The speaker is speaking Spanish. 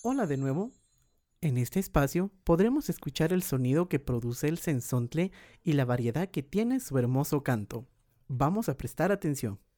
Hola de nuevo. En este espacio podremos escuchar el sonido que produce el sensontle y la variedad que tiene su hermoso canto. Vamos a prestar atención.